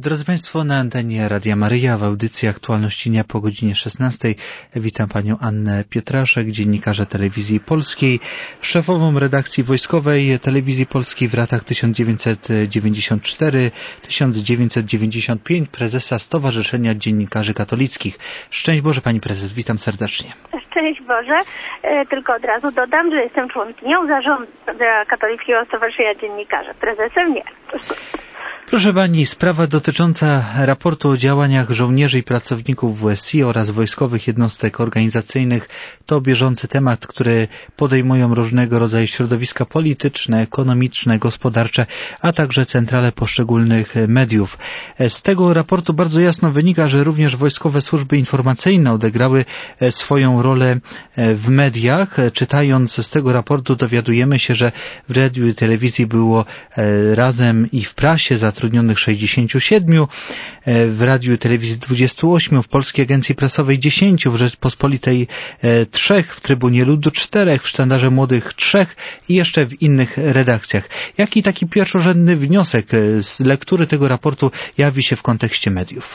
Drodzy Państwo, na antenie Radia Maryja w audycji Aktualności Dnia po godzinie 16 witam Panią Annę Pietraszek, dziennikarza Telewizji Polskiej, szefową redakcji wojskowej Telewizji Polskiej w latach 1994-1995, prezesa Stowarzyszenia Dziennikarzy Katolickich. Szczęść Boże Pani Prezes, witam serdecznie. Szczęść Boże, tylko od razu dodam, że jestem członkinią zarządu Katolickiego Stowarzyszenia Dziennikarzy, prezesem nie. Proszę Pani, sprawa dotycząca raportu o działaniach żołnierzy i pracowników WSI oraz wojskowych jednostek organizacyjnych to bieżący temat, który podejmują różnego rodzaju środowiska polityczne, ekonomiczne, gospodarcze, a także centrale poszczególnych mediów. Z tego raportu bardzo jasno wynika, że również wojskowe służby informacyjne odegrały swoją rolę w mediach. Czytając z tego raportu dowiadujemy się, że w radiu i telewizji było razem i w prasie zatrudnionych 67, w radiu i telewizji 28, w Polskiej Agencji Prasowej 10, w Rzeczpospolitej 3, w Trybunie Ludu 4, w Sztandarze Młodych 3 i jeszcze w innych redakcjach. Jaki taki pierwszorzędny wniosek z lektury tego raportu jawi się w kontekście mediów?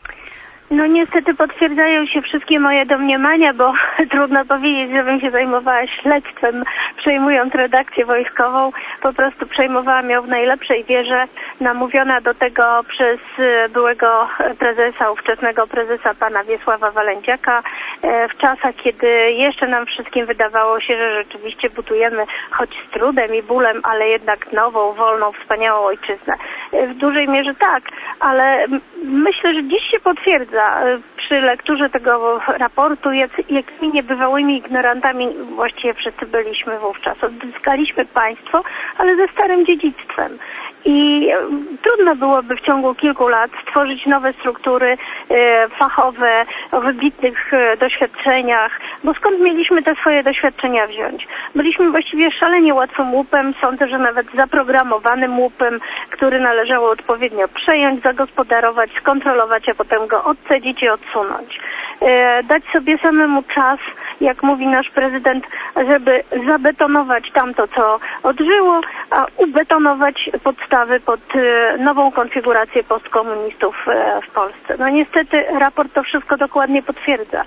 No niestety potwierdzają się wszystkie moje domniemania, bo trudno powiedzieć, żebym się zajmowała śledztwem, przejmując redakcję wojskową. Po prostu przejmowałam ją w najlepszej wierze, namówiona do tego przez byłego prezesa, ówczesnego prezesa pana Wiesława Walędziaka, w czasach, kiedy jeszcze nam wszystkim wydawało się, że rzeczywiście budujemy, choć z trudem i bólem, ale jednak nową, wolną, wspaniałą ojczyznę. W dużej mierze tak, ale myślę, że dziś się potwierdza przy lekturze tego raportu, jakimi niebywałymi ignorantami właściwie wszyscy byliśmy wówczas. Odzyskaliśmy państwo, ale ze starym dziedzictwem. I trudno byłoby w ciągu kilku lat stworzyć nowe struktury fachowe o wybitnych doświadczeniach, bo skąd mieliśmy te swoje doświadczenia wziąć? Byliśmy właściwie szalenie łatwym łupem, sądzę, że nawet zaprogramowanym łupem, który należało odpowiednio przejąć, zagospodarować, skontrolować, a potem go odcedzić i odsunąć. Dać sobie samemu czas, jak mówi nasz prezydent, żeby zabetonować tamto, co odżyło, a ubetonować podstawy pod nową konfigurację postkomunistów w Polsce. No niestety raport to wszystko dokładnie potwierdza.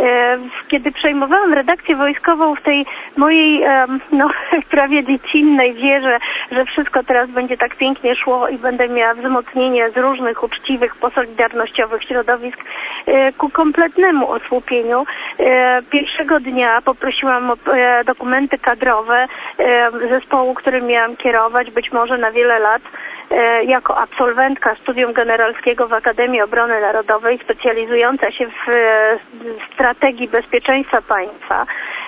Kiedy przejmowałam redakcję wojskową w tej mojej prawie dziecinnej wierze, że wszystko teraz będzie tak pięknie szło i będę miała wzmocnienie z różnych uczciwych, posolidarnościowych środowisk, ku kompletnemu osłupieniu, pierwszego dnia poprosiłam o dokumenty kadrowe zespołu, którym miałam kierować, być może na wiele lat, jako absolwentka studium generalskiego w Akademii Obrony Narodowej, specjalizująca się w strategii bezpieczeństwa państwa.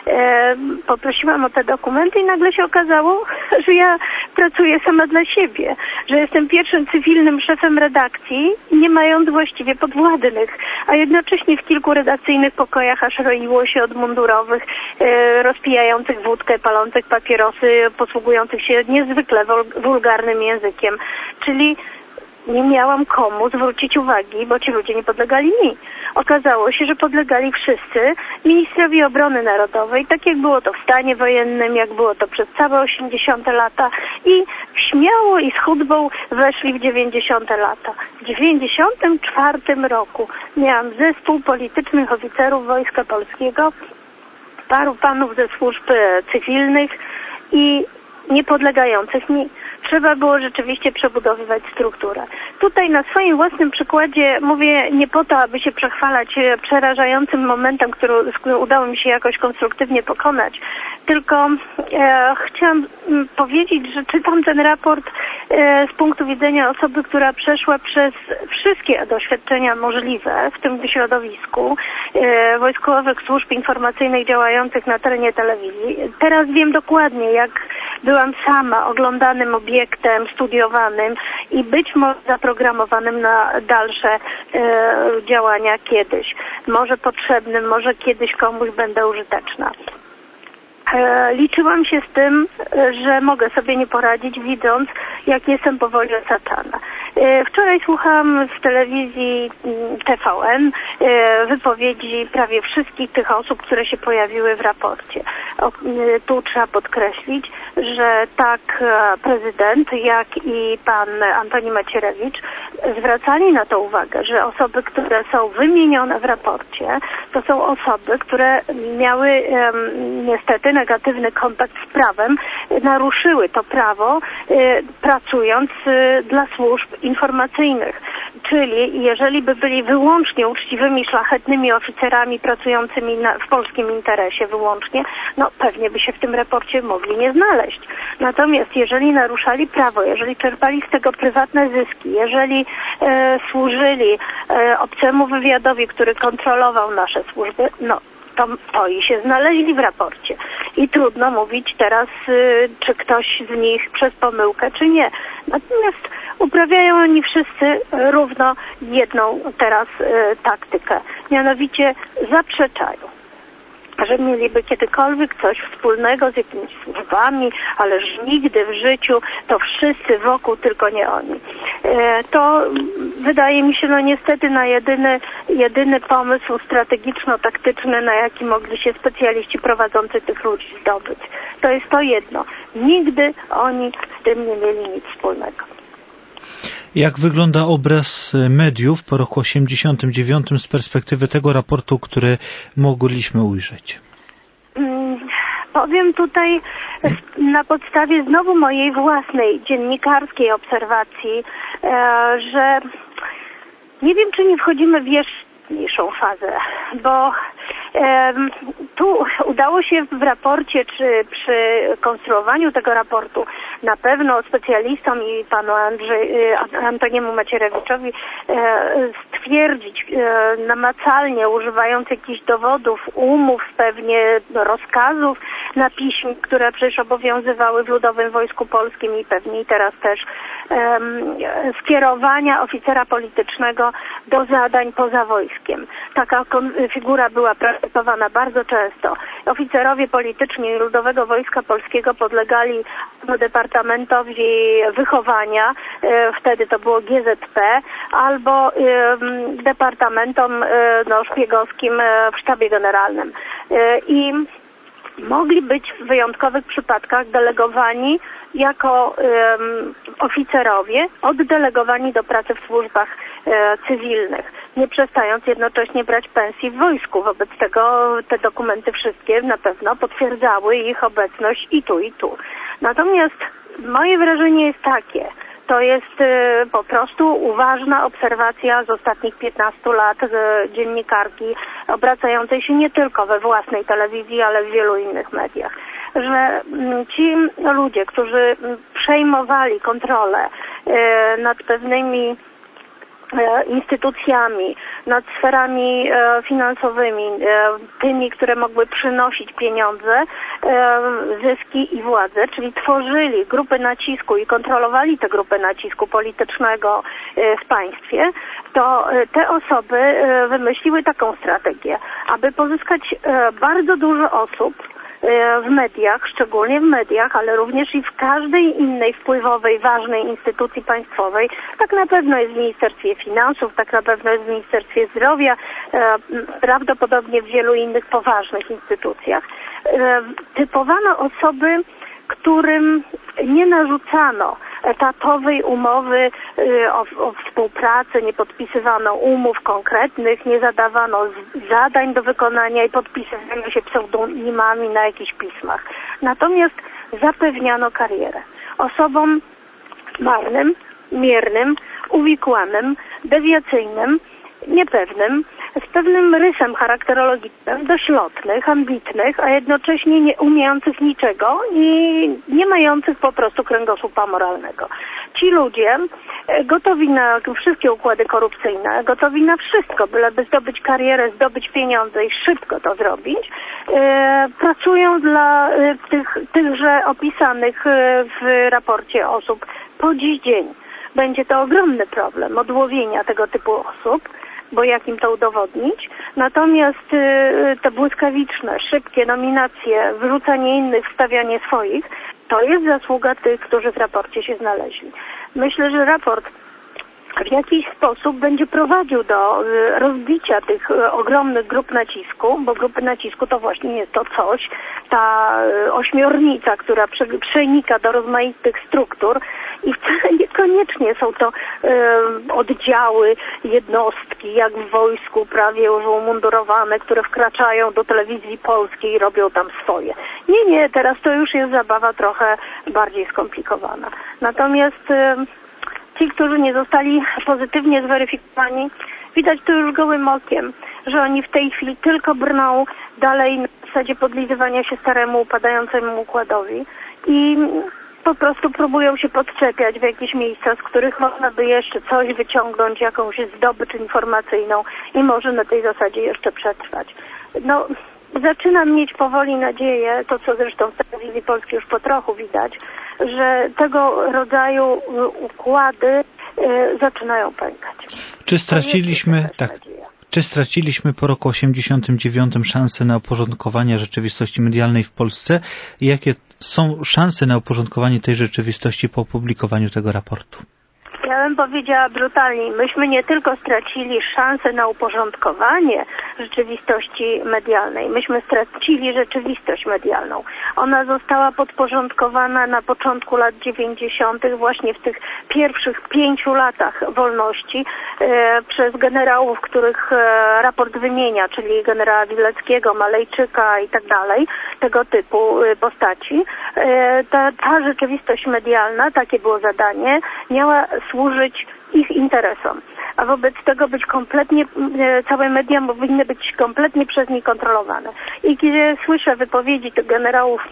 Poprosiłam o te dokumenty i nagle się okazało, że ja pracuję sama dla siebie, że jestem pierwszym cywilnym szefem redakcji, nie mając właściwie podwładnych, a jednocześnie w kilku redakcyjnych pokojach aż roiło się od mundurowych, rozpijających wódkę, palących papierosy, posługujących się niezwykle wulgarnym językiem, czyli nie miałam komu zwrócić uwagi, bo ci ludzie nie podlegali mi. Okazało się, że podlegali wszyscy ministrowi obrony narodowej, tak jak było to w stanie wojennym, jak było to przez całe 80 lata i śmiało i z chudbą weszli w 90 lata. W 94 roku miałam zespół politycznych oficerów Wojska Polskiego, paru panów ze służb cywilnych i niepodlegających mi. Trzeba było rzeczywiście przebudowywać strukturę. Tutaj na swoim własnym przykładzie mówię nie po to, aby się przechwalać przerażającym momentem, który udało mi się jakoś konstruktywnie pokonać, tylko chciałam powiedzieć, że czytam ten raport z punktu widzenia osoby, która przeszła przez wszystkie doświadczenia możliwe w tym środowisku wojskowych służb informacyjnych działających na terenie telewizji. Teraz wiem dokładnie, jak byłam sama oglądanym obiektem, studiowanym i być może zaprogramowanym na dalsze działania kiedyś. Może potrzebnym, może kiedyś komuś będę użyteczna. Liczyłam się z tym, że mogę sobie nie poradzić, widząc, jak jestem po woli satana. Wczoraj słuchałam w telewizji TVN wypowiedzi prawie wszystkich tych osób, które się pojawiły w raporcie. Tu trzeba podkreślić, że tak prezydent, jak i pan Antoni Macierewicz zwracali na to uwagę, że osoby, które są wymienione w raporcie, to są osoby, które miały niestety negatywny kontakt z prawem, naruszyły to prawo pracując dla służb informacyjnych. Czyli jeżeli by byli wyłącznie uczciwymi, szlachetnymi oficerami pracującymi w polskim interesie wyłącznie, no pewnie by się w tym raporcie mogli nie znaleźć. Natomiast jeżeli naruszali prawo, jeżeli czerpali z tego prywatne zyski, jeżeli służyli obcemu wywiadowi, który kontrolował nasze służby, no to i się znaleźli w raporcie. I trudno mówić teraz, czy ktoś z nich przez pomyłkę, czy nie. Natomiast uprawiają oni wszyscy równo jedną teraz taktykę. Mianowicie zaprzeczają, że mieliby kiedykolwiek coś wspólnego z jakimiś służbami, ależ nigdy w życiu, to wszyscy wokół, tylko nie oni. To wydaje mi się, no niestety na jedyny pomysł strategiczno-taktyczny, na jaki mogli się specjaliści prowadzący tych ludzi zdobyć. To jest to jedno. Nigdy oni z tym nie mieli nic wspólnego. Jak wygląda obraz mediów po roku 1989 z perspektywy tego raportu, który mogliśmy ujrzeć? Powiem tutaj na podstawie znowu mojej własnej dziennikarskiej obserwacji, że nie wiem, czy nie wchodzimy w jeszcze mniejszą fazę, bo tu udało się w raporcie, czy przy konstruowaniu tego raportu na pewno specjalistom i panu Antoniemu Macierewiczowi stwierdzić namacalnie, używając jakichś dowodów, umów, pewnie rozkazów na piśmie, które przecież obowiązywały w Ludowym Wojsku Polskim i pewnie i teraz też, skierowania oficera politycznego do zadań poza wojskiem. Taka figura była praktykowana bardzo często. Oficerowie polityczni Ludowego Wojska Polskiego podlegali Departamentowi Wychowania, wtedy to było GZP, albo departamentom szpiegowskim w sztabie generalnym. I mogli być w wyjątkowych przypadkach delegowani jako oficerowie, oddelegowani do pracy w służbach cywilnych, nie przestając jednocześnie brać pensji w wojsku. Wobec tego te dokumenty wszystkie na pewno potwierdzały ich obecność i tu, i tu. Natomiast moje wrażenie jest takie, to jest po prostu uważna obserwacja z ostatnich 15 lat dziennikarki obracającej się nie tylko we własnej telewizji, ale w wielu innych mediach, że ci ludzie, którzy przejmowali kontrolę nad pewnymi instytucjami, nad sferami finansowymi, tymi, które mogły przynosić pieniądze, zyski i władzę, czyli tworzyli grupy nacisku i kontrolowali te grupy nacisku politycznego w państwie, to te osoby wymyśliły taką strategię, aby pozyskać bardzo dużo osób w mediach, szczególnie w mediach, ale również i w każdej innej wpływowej, ważnej instytucji państwowej. Tak na pewno jest w Ministerstwie Finansów, tak na pewno jest w Ministerstwie Zdrowia, prawdopodobnie w wielu innych poważnych instytucjach. Typowano osoby, którym nie narzucano etatowej umowy o współpracę, nie podpisywano umów konkretnych, nie zadawano zadań do wykonania i podpisywano się pseudonimami na jakichś pismach. Natomiast zapewniano karierę osobom marnym, miernym, uwikłanym, dewiacyjnym, niepewnym, z pewnym rysem charakterologicznym, dość lotnych, ambitnych, a jednocześnie nie umiejących niczego i nie mających po prostu kręgosłupa moralnego. Ci ludzie gotowi na wszystkie układy korupcyjne, gotowi na wszystko, byleby zdobyć karierę, zdobyć pieniądze i szybko to zrobić, pracują dla tychże opisanych w raporcie osób po dziś dzień. Będzie to ogromny problem odłowienia tego typu osób, bo jak im to udowodnić? Natomiast te błyskawiczne, szybkie nominacje, wyrzucanie innych, wstawianie swoich, to jest zasługa tych, którzy w raporcie się znaleźli. Myślę, że raport w jakiś sposób będzie prowadził do rozbicia tych ogromnych grup nacisku, bo grupy nacisku to właśnie jest to coś, ta ośmiornica, która przenika do rozmaitych struktur i wcale niekoniecznie są to oddziały, jednostki, jak w wojsku prawie już umundurowane, które wkraczają do telewizji polskiej i robią tam swoje. Nie, teraz to już jest zabawa trochę bardziej skomplikowana. Natomiast ci, którzy nie zostali pozytywnie zweryfikowani, widać to już gołym okiem, że oni w tej chwili tylko brną dalej na zasadzie podlizywania się staremu, upadającemu układowi i po prostu próbują się podczepiać w jakieś miejsca, z których można by jeszcze coś wyciągnąć, jakąś zdobycz informacyjną i może na tej zasadzie jeszcze przetrwać. No, zaczynam mieć powoli nadzieję, to co zresztą w telewizji polskiej już po trochu widać, że tego rodzaju układy zaczynają pękać. Czy straciliśmy po roku 1989 szansę na uporządkowanie rzeczywistości medialnej w Polsce? I jakie są szanse na uporządkowanie tej rzeczywistości po opublikowaniu tego raportu? Ja bym powiedziała brutalnie, myśmy nie tylko stracili szansę na uporządkowanie rzeczywistości medialnej, myśmy stracili rzeczywistość medialną. Ona została podporządkowana na początku lat 90. właśnie w tych pierwszych 5 latach wolności przez generałów, których raport wymienia, czyli generała Wileckiego, Malejczyka i tak dalej, tego typu postaci. Ta rzeczywistość medialna, takie było zadanie, miała służyć ich interesom. A wobec tego być kompletnie, całe media powinny być kompletnie przez nich kontrolowane. I kiedy słyszę wypowiedzi tych generałów,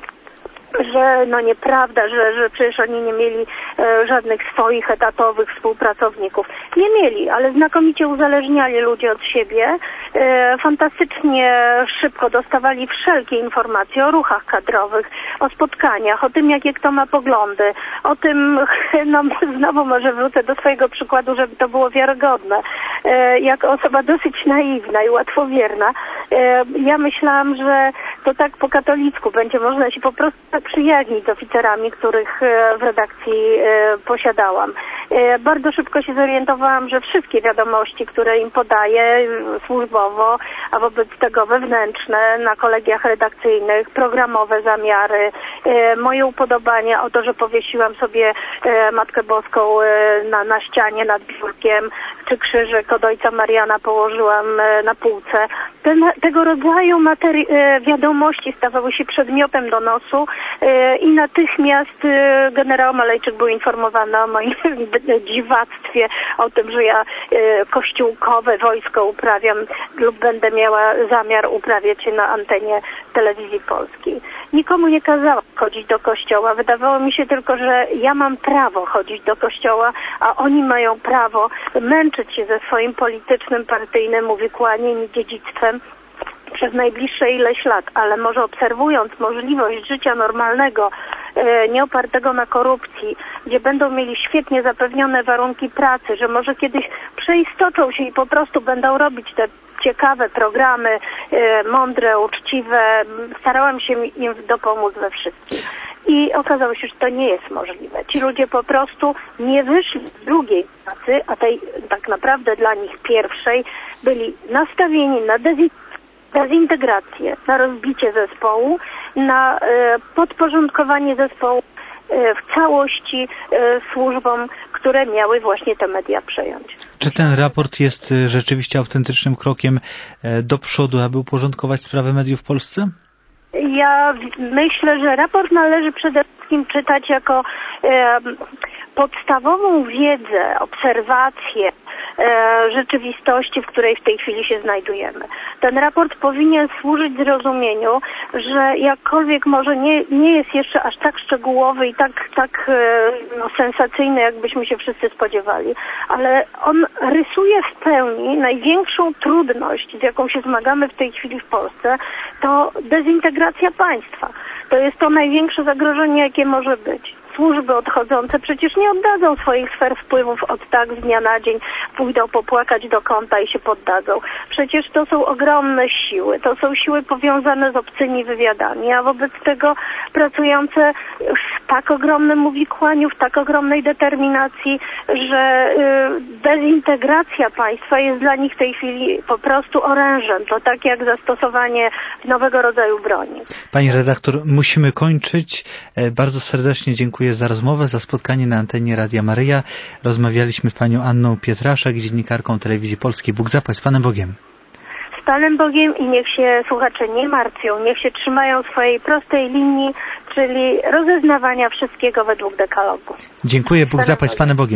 że no nieprawda, że przecież oni nie mieli żadnych swoich etatowych współpracowników. Nie mieli, ale znakomicie uzależniali ludzi od siebie. Fantastycznie szybko dostawali wszelkie informacje o ruchach kadrowych, o spotkaniach, o tym, jakie kto ma poglądy, o tym, no znowu może wrócę do swojego przykładu, żeby to było wiarygodne. Jako osoba dosyć naiwna i łatwowierna, ja myślałam, że to tak po katolicku będzie można się po prostu przyjaźnić z oficerami, których w redakcji posiadałam. Bardzo szybko się zorientowałam, że wszystkie wiadomości, które im podaję służbowo, a wobec tego wewnętrzne, na kolegiach redakcyjnych, programowe zamiary, moje upodobania o to, że powiesiłam sobie Matkę Boską na ścianie nad biurkiem, czy krzyżyk od Ojca Mariana położyłam na półce. Tego rodzaju wiadomości stawały się przedmiotem donosu i natychmiast generał Malejczyk był informowany o moim dziwactwie, o tym, że ja kościółkowe wojsko uprawiam lub będę miała zamiar uprawiać je na antenie telewizji polskiej. Nikomu nie kazałam chodzić do kościoła. Wydawało mi się tylko, że ja mam prawo chodzić do kościoła, a oni mają prawo męczyć się ze swoim politycznym, partyjnym uwikłaniem i dziedzictwem przez najbliższe ileś lat, ale może obserwując możliwość życia normalnego, nie opartego na korupcji, gdzie będą mieli świetnie zapewnione warunki pracy, że może kiedyś przeistoczą się i po prostu będą robić te ciekawe programy, mądre, uczciwe. Starałam się im dopomóc we wszystkim. I okazało się, że to nie jest możliwe. Ci ludzie po prostu nie wyszli z drugiej pracy, a tej tak naprawdę dla nich pierwszej, byli nastawieni na dezintegrację, na rozbicie zespołu, na podporządkowanie zespołu w całości służbom, które miały właśnie te media przejąć. Czy ten raport jest rzeczywiście autentycznym krokiem do przodu, aby uporządkować sprawę mediów w Polsce? Ja myślę, że raport należy przede wszystkim czytać jako podstawową wiedzę, obserwację rzeczywistości, w której w tej chwili się znajdujemy. Ten raport powinien służyć zrozumieniu, że jakkolwiek może nie jest jeszcze aż tak szczegółowy i tak sensacyjny, jakbyśmy się wszyscy spodziewali, ale on rysuje w pełni największą trudność, z jaką się zmagamy w tej chwili w Polsce, to dezintegracja państwa. To jest to największe zagrożenie, jakie może być. Służby odchodzące przecież nie oddadzą swoich sfer wpływów od tak z dnia na dzień, pójdą popłakać do kąta i się poddadzą. Przecież to są ogromne siły, to są siły powiązane z obcymi wywiadami, a wobec tego pracujące w tak ogromnym uwikłaniu, w tak ogromnej determinacji, że dezintegracja państwa jest dla nich w tej chwili po prostu orężem. To tak jak zastosowanie nowego rodzaju broni. Pani redaktor, musimy kończyć. Bardzo serdecznie dziękuję za rozmowę, za spotkanie na antenie Radia Maryja. Rozmawialiśmy z panią Anną Pietraszek, dziennikarką Telewizji Polskiej. Bóg zapłać, z Panem Bogiem. Z Panem Bogiem i niech się słuchacze nie martwią, niech się trzymają swojej prostej linii, czyli rozeznawania wszystkiego według dekalogu. Dziękuję, Bóg zapłać, z Panem Bogiem.